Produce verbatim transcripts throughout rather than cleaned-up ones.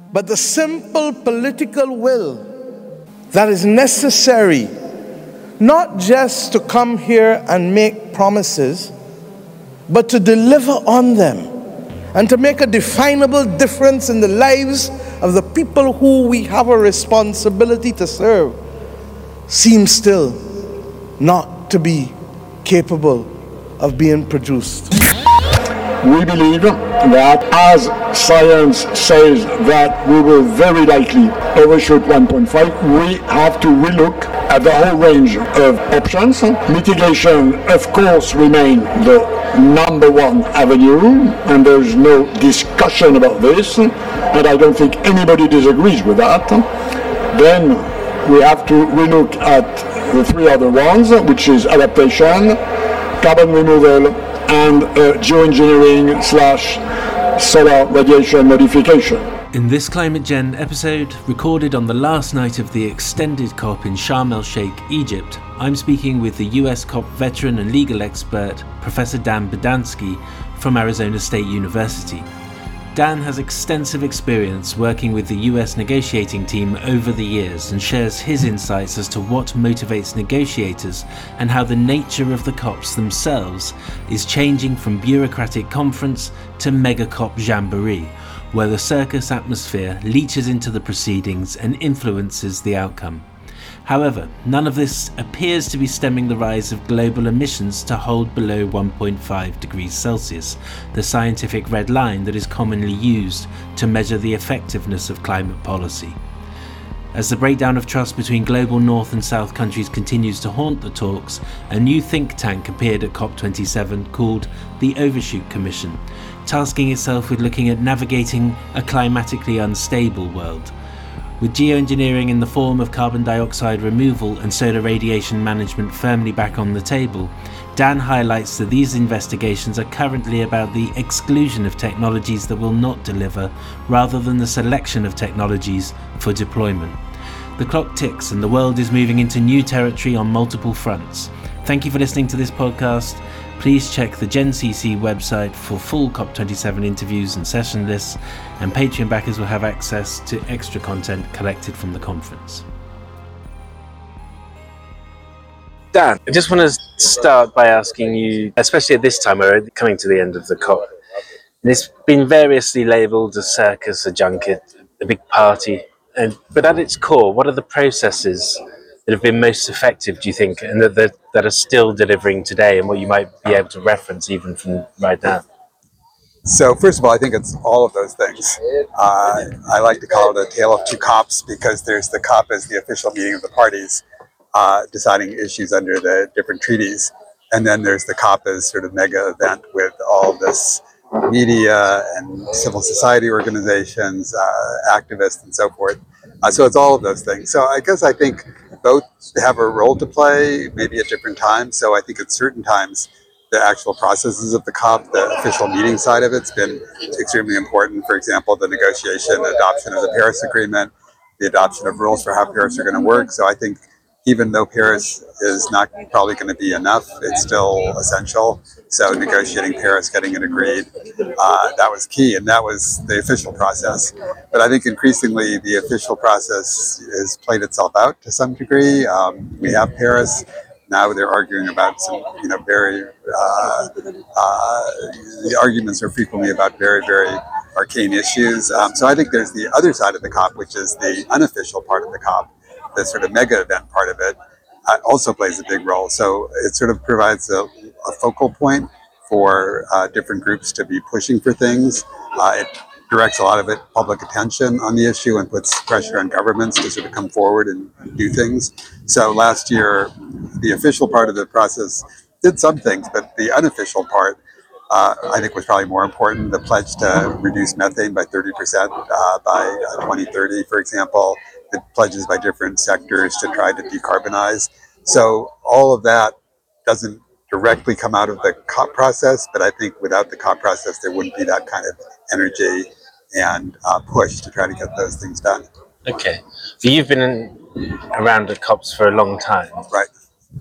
but the simple political will that is necessary not just to come here and make promises, but to deliver on them and to make a definable difference in the lives of the people who we have a responsibility to serve, seems still not to be capable of being produced. We believe that as science says that we will very likely overshoot one point five, we have to relook at the whole range of options. Mitigation, of course, remain the number one avenue, and there's no discussion about this, and I don't think anybody disagrees with that. Then we have to relook at the three other ones, which is adaptation, carbon removal, and uh, geoengineering slash solar radiation modification. In this Climate Gen episode, recorded on the last night of the extended COP in Sharm el-Sheikh, Egypt, I'm speaking with the U S COP veteran and legal expert, Professor Dan Badansky from Arizona State University. Dan has extensive experience working with the U S negotiating team over the years and shares his insights as to what motivates negotiators and how the nature of the COPs themselves is changing from bureaucratic conference to mega COP jamboree, where the circus atmosphere leaches into the proceedings and influences the outcome. However, none of this appears to be stemming the rise of global emissions to hold below one point five degrees Celsius, the scientific red line that is commonly used to measure the effectiveness of climate policy. As the breakdown of trust between global North and South countries continues to haunt the talks, a new think tank appeared at COP twenty-seven called the Overshoot Commission, tasking itself with looking at navigating a climatically unstable world. With geoengineering in the form of carbon dioxide removal and solar radiation management firmly back on the table, Dan highlights that these investigations are currently about the exclusion of technologies that will not deliver, rather than the selection of technologies for deployment. The clock ticks and the world is moving into new territory on multiple fronts. Thank you for listening to this podcast. Please check the GenCC website for full COP twenty-seven interviews and session lists, and Patreon backers will have access to extra content collected from the conference. Dan, I just want to start by asking you, especially at this time, we're coming to the end of the COP, and it's been variously labelled a circus, a junket, a big party, and but at its core, what are the processes that have been most effective, do you think, and that, that that are still delivering today, and what you might be able to reference even from right now? So first of all, I think it's all of those things. Uh, I like to call it a tale of two COPs, because there's the COP as the official meeting of the parties, uh, deciding issues under the different treaties. And then there's the COP as sort of mega event with all this media and civil society organizations, uh, activists, and so forth. Uh, so it's all of those things. So I guess I think both have a role to play, maybe at different times. So I think at certain times, the actual processes of the COP, the official meeting side of it's been extremely important. For example, the negotiation, adoption of the Paris Agreement, the adoption of rules for how Paris are going to work. So I think even though Paris is not probably going to be enough, it's still essential. So negotiating Paris, getting it agreed, uh, that was key, and that was the official process. But I think increasingly the official process has played itself out to some degree. Um, we have Paris. Now they're arguing about some, you know, very, uh, uh, the arguments are frequently about very, very arcane issues. Um, so I think there's the other side of the COP, which is the unofficial part of the COP, the sort of mega event part of it, uh, also plays a big role. So it sort of provides a, a focal point for uh, different groups to be pushing for things. Uh, it directs a lot of it, public attention on the issue, and puts pressure on governments to sort of come forward and do things. So last year, the official part of the process did some things, but the unofficial part, uh, I think, was probably more important. The pledge to reduce methane by thirty percent uh, by uh, twenty thirty, for example, the pledges by different sectors to try to decarbonize. So all of that doesn't directly come out of the COP process, but I think without the COP process, there wouldn't be that kind of energy and uh, push to try to get those things done. Okay. So you've been in, around the COPs for a long time. Right.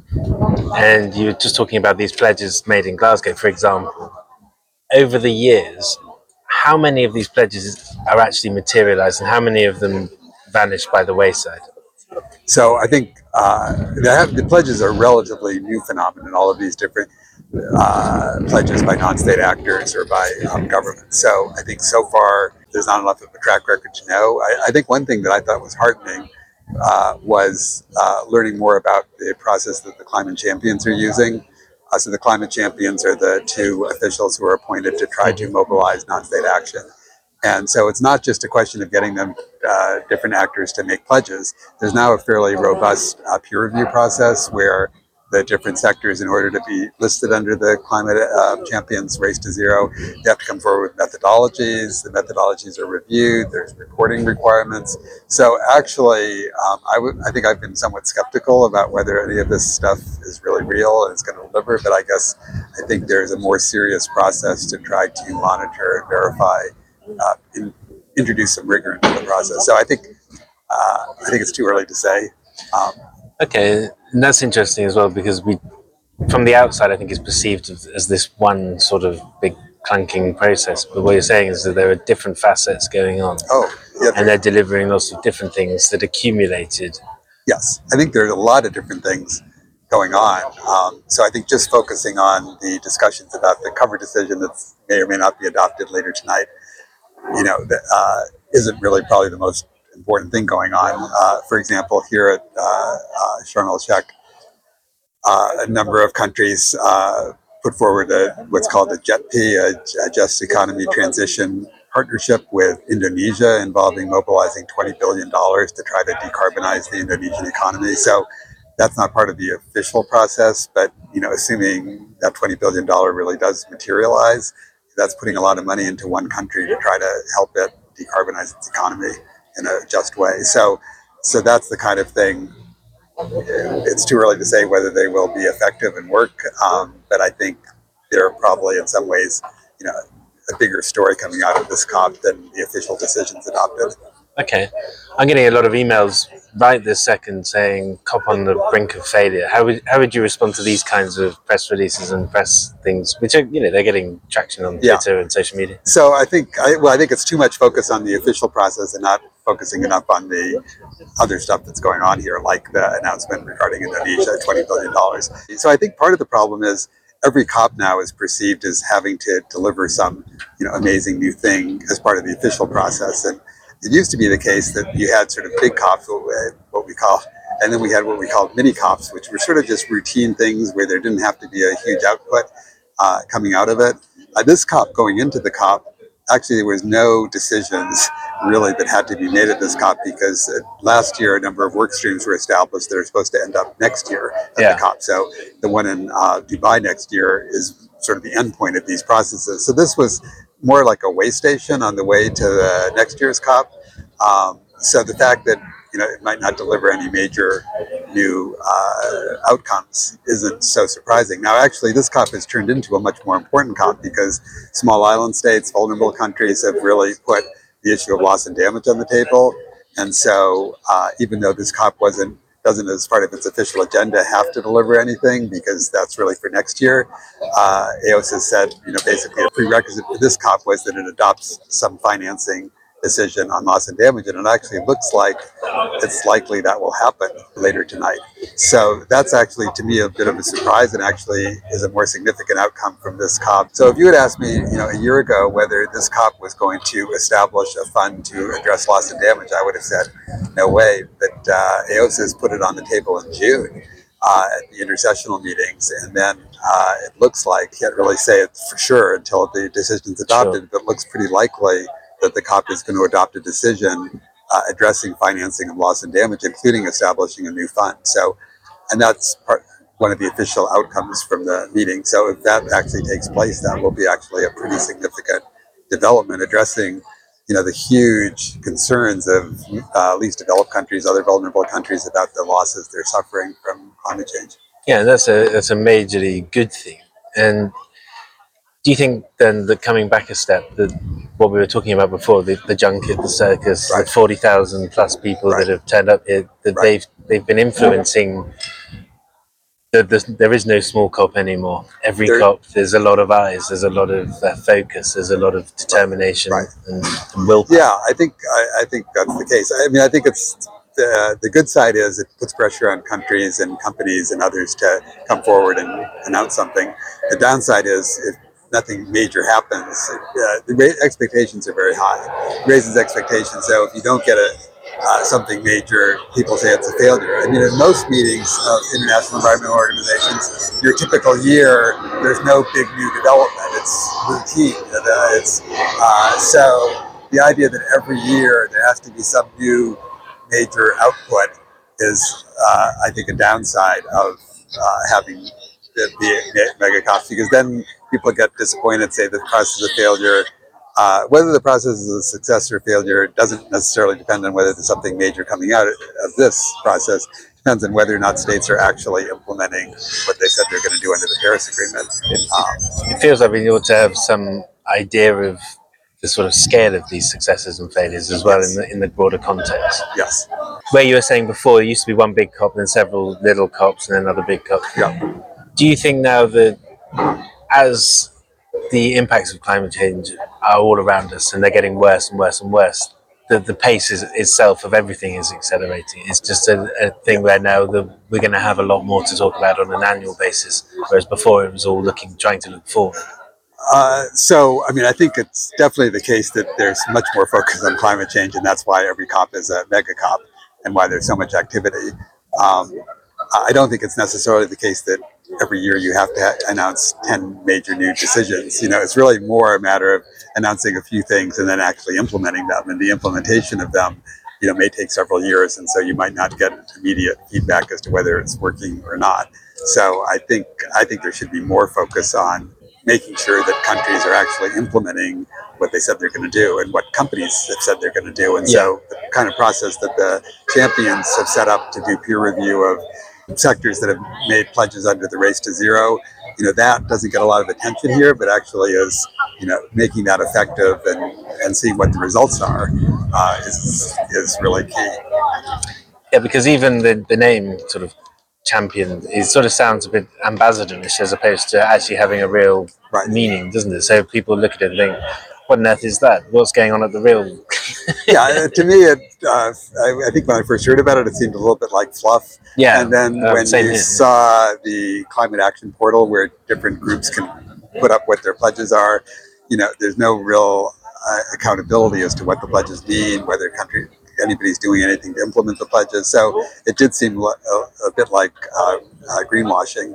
And you were just talking about these pledges made in Glasgow, for example. Over the years, how many of these pledges are actually materialized and how many of them vanished by the wayside? So I think uh, they have, the pledges are relatively new phenomenon, all of these different uh, pledges by non-state actors or by um, governments. So I think so far there's not enough of a track record to know. I, I think one thing that I thought was heartening uh, was uh, learning more about the process that the climate champions are using. Uh, so the climate champions are the two officials who are appointed to try to mobilize non-state action. And so it's not just a question of getting them, uh, different actors to make pledges. There's now a fairly robust uh, peer review process where the different sectors, in order to be listed under the climate uh, champions race to zero, they have to come forward with methodologies. The methodologies are reviewed. There's reporting requirements. So actually, um, I, w- I think I've been somewhat skeptical about whether any of this stuff is really real and it's going to deliver. But I guess I think there's a more serious process to try to monitor and verify, uh, in, introduce some rigor into the process. So I think uh, I think it's too early to say. Um, Okay, and that's interesting as well, because we, from the outside, I think it's perceived as this one sort of big clunking process. But what you're saying is that there are different facets going on. oh, yeah. And they're delivering lots of different things that accumulated. Yes, I think there's a lot of different things going on. Um, so I think just focusing on the discussions about the cover decision that may or may not be adopted later tonight, you know, uh, isn't really probably the most important thing going on. Uh, for example, here at uh, uh, Sharm el-Sheikh, uh, a number of countries uh, put forward a, what's called a J E T P, a, a Just Economy Transition Partnership with Indonesia, involving mobilizing twenty billion dollars to try to decarbonize the Indonesian economy. So that's not part of the official process, but you know, assuming that twenty billion dollars really does materialize, that's putting a lot of money into one country to try to help it decarbonize its economy in a just way. So, so that's the kind of thing. It's too early to say whether they will be effective and work, um, but I think they're probably in some ways, you know, a bigger story coming out of this COP than the official decisions adopted. Okay, I'm getting a lot of emails right this second saying COP on the brink of failure. How would how would you respond to these kinds of press releases and press things, which are, you know, they're getting traction on Yeah. Twitter and social media? So I think, I, well, I think it's too much focus on the official process and not focusing enough on the other stuff that's going on here, like the announcement regarding Indonesia, twenty billion dollars. So I think part of the problem is every COP now is perceived as having to deliver some, you know, amazing new thing as part of the official process. And it used to be the case that you had sort of big COPs, what we call, and then we had what we called mini COPs, which were sort of just routine things where there didn't have to be a huge output uh, coming out of it. Uh, this COP, going into the COP, actually there was no decisions really that had to be made at this COP, because uh, last year a number of work streams were established that are supposed to end up next year at Yeah. the COP. So the one in uh, Dubai next year is sort of the end point of these processes. So this was more like a way station on the way to the next year's COP. Um, so the fact that, you know, it might not deliver any major new uh, outcomes isn't so surprising. Now, actually, this COP has turned into a much more important COP, because small island states, vulnerable countries, have really put the issue of loss and damage on the table. And so uh, even though this COP wasn't doesn't, as part of its official agenda, have to deliver anything, because that's really for next year, uh, A O S has said, you know, basically a prerequisite for this COP was that it adopts some financing decision on loss and damage, and it actually looks like it's likely that will happen later tonight. So that's actually, to me, a bit of a surprise, and actually is a more significant outcome from this COP. So if you had asked me, you know, a year ago whether this COP was going to establish a fund to address loss and damage, I would have said no way. But uh, A O S has put it on the table in June uh, at the intersessional meetings, and then uh, it looks like, can't really say it for sure until the decision's adopted, Sure. but it looks pretty likely that the COP is going to adopt a decision uh, addressing financing of loss and damage, including establishing a new fund. So, and that's part, one of the official outcomes from the meeting. So if that actually takes place, that will be actually a pretty significant development, addressing, you know, the huge concerns of uh, least developed countries, other vulnerable countries, about the losses they're suffering from climate change. Yeah, and that's a that's a majorly good thing. And do you think then that, coming back a step, that what we were talking about before, the, the junket, the circus, Right. the forty thousand plus people Right. that have turned up here, that Right. they've they've been influencing the, the, there is no small COP anymore. Every There- COP, there's a lot of eyes, there's a lot of uh, focus, there's a lot of determination Right. and, and willpower. Yeah, I think I, I think that's the case. I mean, I think it's the the good side is it puts pressure on countries and companies and others to come forward and announce something. The downside is if nothing major happens, uh, the ra- expectations are very high. It raises expectations. So if you don't get a uh, something major, people say it's a failure. I mean, in most meetings of international environmental organizations, your typical year, there's no big new development. It's routine. Uh, It's uh, so the idea that every year there has to be some new major output is, uh, I think, a downside of uh, having the, the mega COPs, because then people get disappointed, say the process is a failure. Uh, whether the process is a success or failure doesn't necessarily depend on whether there's something major coming out of this process. It depends on whether or not states are actually implementing what they said they're going to do under the Paris Agreement. Um, It feels like we ought to have some idea of the sort of scale of these successes and failures as well, Yes. in the in the broader context. yes. Where you were saying before, there used to be one big COP, then several little COPs, and then another big COP. Yeah. Do you think now that as the impacts of climate change are all around us and they're getting worse and worse and worse, the, the pace is, itself of everything is accelerating? It's just a, a thing where now the, we're going to have a lot more to talk about on an annual basis, whereas before it was all looking, trying to look forward. Uh, so, I mean, I think it's definitely the case that there's much more focus on climate change, and that's why every COP is a mega COP and why there's so much activity. Um, I don't think it's necessarily the case that every year you have to ha- announce ten major new decisions. You know, it's really more a matter of announcing a few things and then actually implementing them. And the implementation of them, you know, may take several years, and so you might not get immediate feedback as to whether it's working or not. So, I think I think there should be more focus on making sure that countries are actually implementing what they said they're going to do and what companies have said they're going to do. And so the kind of process that the champions have set up to do peer review of sectors that have made pledges under the Race to Zero, you know, that doesn't get a lot of attention here, but actually is, you know, making that effective and, and seeing what the results are uh, is, is really key. Yeah, because even the, the name sort of champion, it sort of sounds a bit ambassadorish as opposed to actually having a real Right. meaning, doesn't it? So people look at it and think, what on earth is that? What's going on at the real? Yeah, to me, it, uh, I, I think when I first heard about it, it seemed a little bit like fluff. Yeah, And then um, when same you here. saw the climate action portal where different groups can put up what their pledges are, you know, there's no real uh, accountability as to what the pledges mean, whether country anybody's doing anything to implement the pledges. So it did seem a, a bit like uh, uh, greenwashing.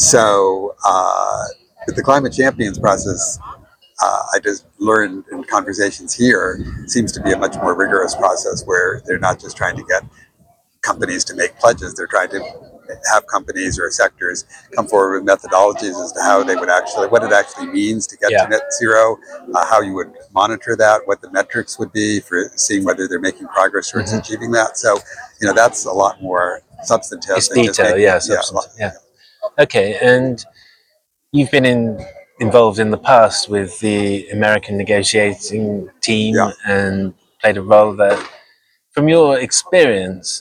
So uh, with the climate champions process, uh, I just learned in conversations here, seems to be a much more rigorous process where they're not just trying to get companies to make pledges, they're trying to have companies or sectors come forward with methodologies as to how they would actually, what it actually means to get Yeah. to net zero, uh, how you would monitor that, what the metrics would be for seeing whether they're making progress towards Mhm. achieving that. So, you know, that's a lot more substantive. It's than just detail, making- yeah, a lot- substance, yeah. Okay, and you've been in, involved in the past with the American negotiating team Yeah. and played a role there. From your experience,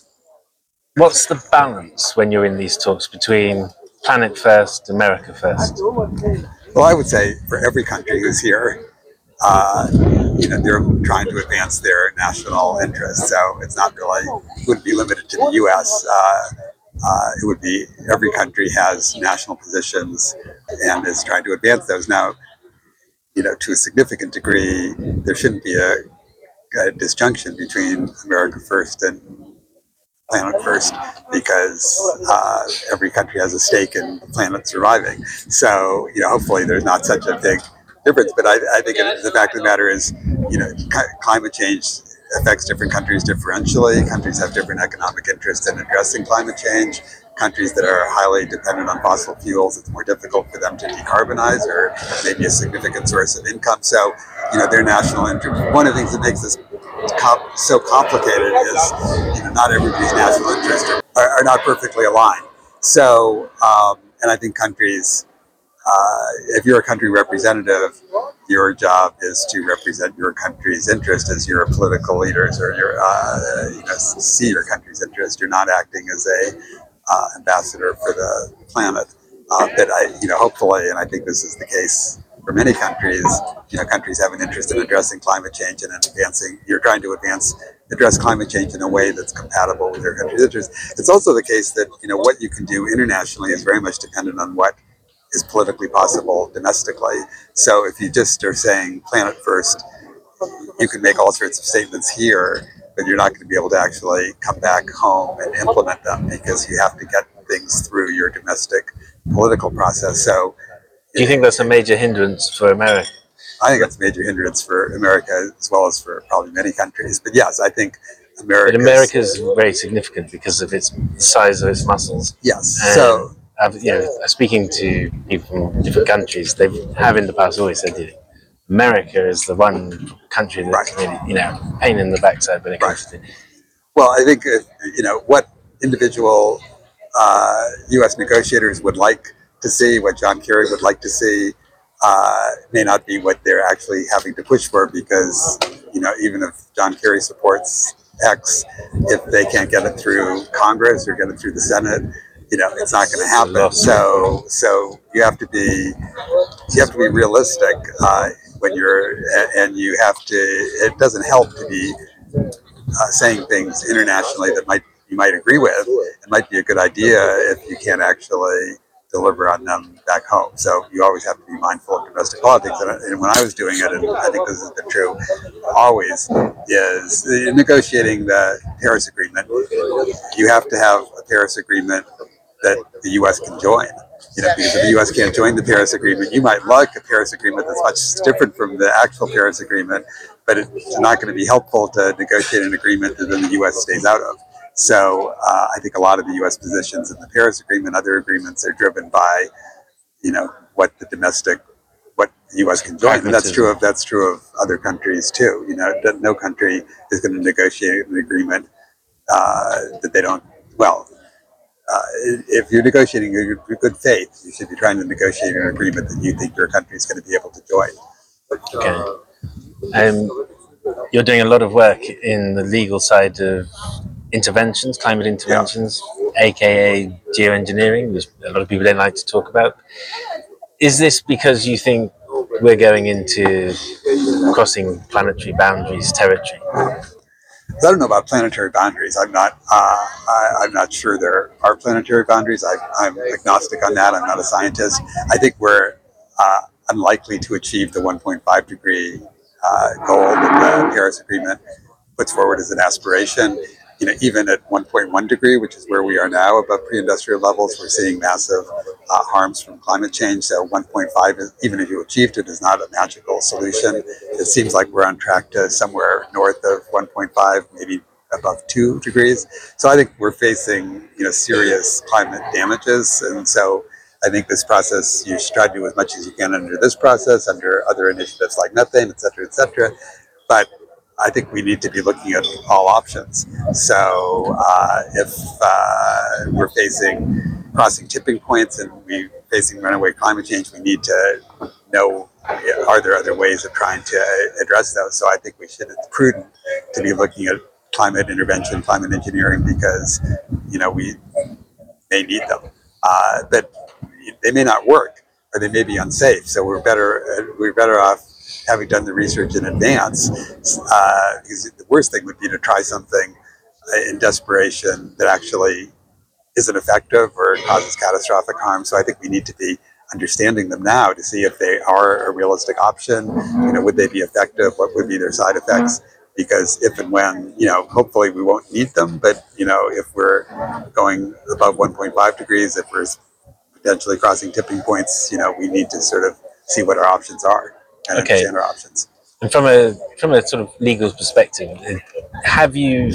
what's the balance when you're in these talks between planet first, America first? Well, I would say for every country who's here, uh, you know, they're trying to advance their national interests. So it's not really, it wouldn't be limited to the U S. Uh, uh, it would be every country has national positions and is trying to advance those. Now, you know, to a significant degree, there shouldn't be a, a disjunction between America first and planet first, because uh, every country has a stake in the planet surviving. So, you know, hopefully there's not such a big difference. But I, I think it, the fact of the matter is, you know, c- climate change affects different countries differentially. Countries have different economic interests in addressing climate change. Countries that are highly dependent on fossil fuels, it's more difficult for them to decarbonize, or maybe a significant source of income. So, you know, their national interest. One of the things that makes this comp- so complicated is, you know, not everybody's national interests are, are not perfectly aligned. So, um, and I think countries, uh, if you're a country representative, your job is to represent your country's interest as your political leaders, or your, uh, you know, see your country's interest. You're not acting as a uh, ambassador for the planet. Uh, but I, you know, hopefully, and I think this is the case for many countries, you know, countries have an interest in addressing climate change and in advancing. You're trying to advance, address climate change in a way that's compatible with your country's interests. It's also the case that, you know, what you can do internationally is very much dependent on what is politically possible domestically. So if you just are saying planet first, you can make all sorts of statements here, but you're not going to be able to actually come back home and implement them because you have to get things through your domestic political process. So do you think that's a major hindrance for America? I think it's a major hindrance for America as well as for probably many countries. But yes, I think America. But America is very significant because of its the size of its muscles. Yes. And so, I've, you know, speaking to people from different countries, they have in the past always said, you know, America is the one country that's right. really, you know, pain in the backside when it comes right. to. Well, I think uh, you know what individual uh, U S negotiators would like to see, what John Kerry would like to see, uh, may not be what they're actually having to push for, because, you know, even if John Kerry supports X, if they can't get it through Congress or get it through the Senate, you know, it's not going to happen. So, so you have to be, you have to be realistic uh, when you're, and you have to. It doesn't help to be uh, saying things internationally that might you might agree with. It might be a good idea if you can't actually deliver on them back home. So you always have to be mindful of domestic politics. And, and when I was doing it, and I think this has been true always, is the, negotiating the Paris Agreement. You have to have a Paris Agreement that the U S can join. You know, because if the U S can't join the Paris Agreement, you might like a Paris Agreement that's much different from the actual Paris Agreement, but it's not going to be helpful to negotiate an agreement that then the U S stays out of. So uh, I think a lot of the U S positions in the Paris Agreement, other agreements, are driven by, you know, what the domestic, what the U S can join. And that's true of that's true of other countries too. You know, no country is going to negotiate an agreement uh, that they don't. Well, uh, if you're negotiating in good faith, you should be trying to negotiate an agreement that you think your country is going to be able to join. Okay. Um, you're doing a lot of work in the legal side of interventions, climate interventions, yeah. aka geoengineering, which a lot of people don't like to talk about. Is this because you think we're going into crossing planetary boundaries territory? I don't know about planetary boundaries. I'm not. Uh, I, I'm not sure there are planetary boundaries. I, I'm agnostic on that. I'm not a scientist. I think we're uh, unlikely to achieve the one point five degree uh, goal that the Paris Agreement puts forward as an aspiration. You know, even at one point one degree, which is where we are now, above pre-industrial levels, we're seeing massive uh, harms from climate change. So one point five, is, even if you achieved it, is not a magical solution. It seems like we're on track to somewhere north of one point five, maybe above two degrees. So I think we're facing, you know, serious climate damages. And so I think this process, you should try to do as much as you can under this process, under other initiatives like methane, et cetera, et cetera. But I think we need to be looking at all options. So uh, if uh, we're facing crossing tipping points and we're facing runaway climate change, we need to know, are there other ways of trying to address those? So I think we should, it's prudent to be looking at climate intervention, climate engineering, because, you know, we may need them. Uh, but they may not work, or they may be unsafe. So we're better, we're better off having done the research in advance, uh, because the worst thing would be to try something in desperation that actually isn't effective or causes catastrophic harm. So I think we need to be understanding them now to see if they are a realistic option. You know, would they be effective? What would be their side effects? Because if and when, you know, hopefully we won't need them, but, you know, if we're going above one point five degrees, if we're potentially crossing tipping points, you know, we need to sort of see what our options are. And okay. understand our options. And from a from a sort of legal perspective, have you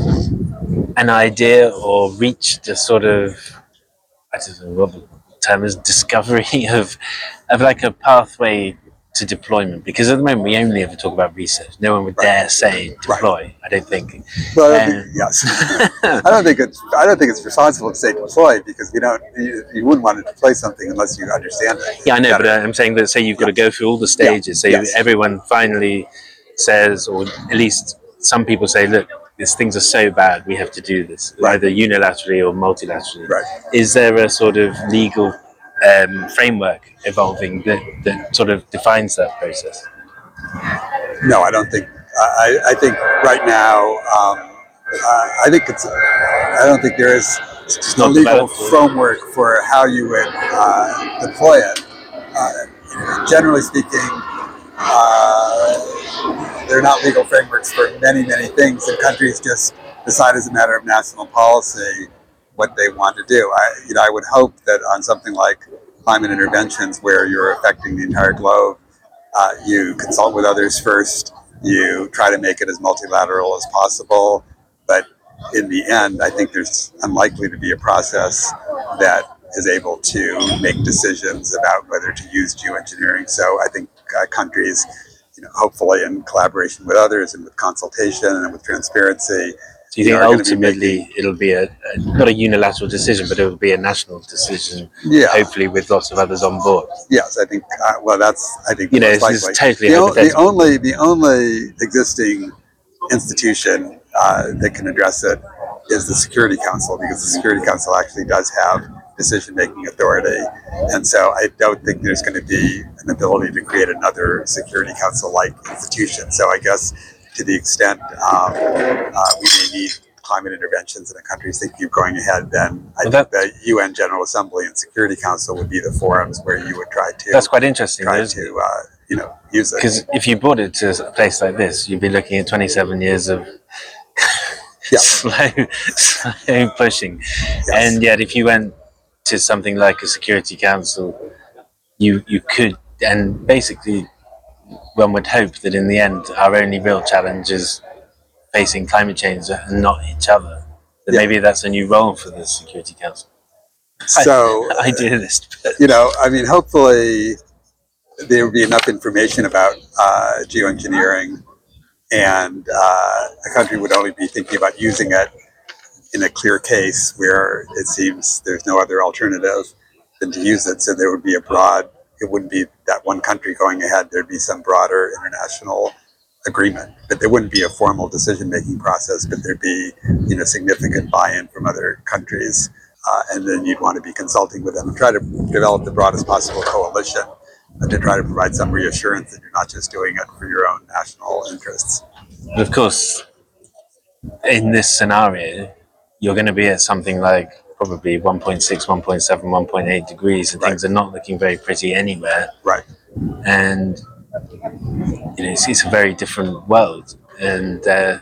an idea or reached a sort of, I don't know what the term is, discovery of of like a pathway to deployment? Because at the moment we only ever talk about research. No one would right. dare say deploy. Right. I don't think. Well, I don't um, think, yes. I don't think it's. I don't think it's responsible to say deploy, because we don't. You, you wouldn't want to deploy something unless you understand it. Yeah, I know, but uh, I'm saying that say you've got to go through all the stages. Yeah. So yes. everyone finally says, or at least some people say, look, this things are so bad, we have to do this, Right. either unilaterally or multilaterally. Right. Is there a sort of legal um, framework evolving that, that sort of defines that process? No, I don't think. I, I think right now, um, uh, I think it's. I don't think there is a not legal developed. framework for how you would uh, deploy it. Uh, generally speaking, uh, there are not legal frameworks for many, many things, and countries just decide as a matter of national policy what they want to do. I, you know, I would hope that on something like climate interventions, where you're affecting the entire globe, uh, you consult with others first. You try to make it as multilateral as possible, but in the end, I think there's unlikely to be a process that is able to make decisions about whether to use geoengineering. So I think uh, countries, you know, hopefully in collaboration with others and with consultation and with transparency. Do you think are gonna be ultimately making- it'll be a, a not a unilateral decision, but it'll be a national decision, Yeah. hopefully with lots of others on board? Yes, I think. Uh, well, that's I think You know, most this is likely. totally the, o- the hypothetical. only the only existing institution uh, that can address it is the Security Council, because the Security Council actually does have decision-making authority, and so I don't think there's going to be an ability to create another Security Council-like institution. So I guess to the extent um, uh, we may need climate interventions in a country's thinking of going ahead, then I Well, think that- the U N General Assembly and Security Council would be the forums where you would try to That's quite interesting, try though, isn't it? to uh, you know use it. Because if you brought it to a place like this, you'd be looking at twenty-seven years of Yeah. slow, slow pushing. Yes. And yet, if you went to something like a Security Council, you you could, and basically, one would hope that in the end, our only real challenge is facing climate change and not each other. That Yeah. maybe that's a new role for the Security Council. So Idealist, but you know, I mean, hopefully there will be enough information about uh, geoengineering, and uh, a country would only be thinking about using it in a clear case where it seems there's no other alternative than to use it. So there would be a broad, it wouldn't be that one country going ahead, there'd be some broader international agreement. But there wouldn't be a formal decision-making process, but there'd be, you know, significant buy-in from other countries. Uh, and then you'd want to be consulting with them and try to develop the broadest possible coalition and to try to provide some reassurance that you're not just doing it for your own national interests. of course, in this scenario, you're going to be at something like probably one point six, one point seven, one point eight degrees, and Right. things are not looking very pretty anywhere. Right. And you know, it's, it's a very different world. And uh,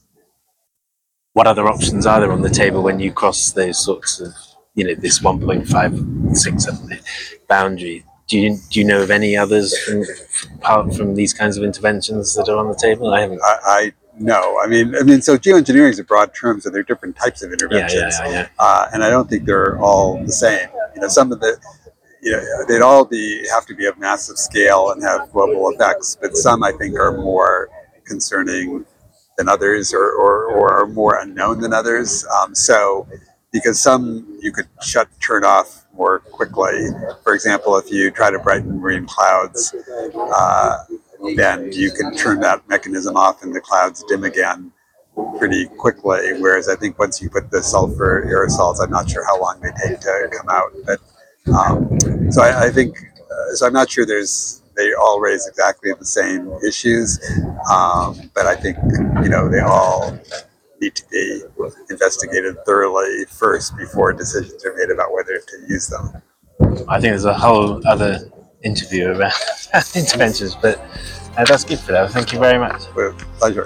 what other options are there on the table when you cross those sorts of, you know, this one point five six boundary? Do you do you know of any others from, apart from these kinds of interventions that are on the table? I haven't. I, I no, I mean, I mean, so geoengineering is a broad term, so there are different types of Yeah, interventions, yeah, yeah, yeah. Uh, and I don't think they're all the same. You know, some of the, you know, they'd all be have to be of massive scale and have global effects, but some I think are more concerning than others, or or, or are more unknown than others. Um, so, because some you could shut turn off more quickly. For example, if you try to brighten marine clouds, uh, then you can turn that mechanism off and the clouds dim again pretty quickly. Whereas I think once you put the sulfur aerosols, I'm not sure how long they take to come out. But um, so I, I think, uh, so I'm not sure there's, they all raise exactly the same issues. Um, but I think, you know, they all need to be investigated thoroughly first before decisions are made about whether to use them. I think there's a whole other interview around interventions, but uh, that's good for that. Thank you very much. With pleasure.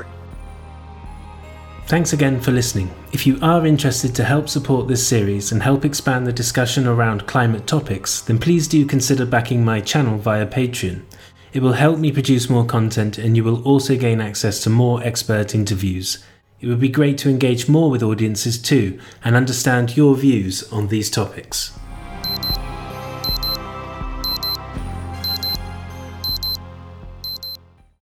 Thanks again for listening. If you are interested to help support this series and help expand the discussion around climate topics, then please do consider backing my channel via Patreon. It will help me produce more content, and you will also gain access to more expert interviews. It would be great to engage more with audiences too and understand your views on these topics.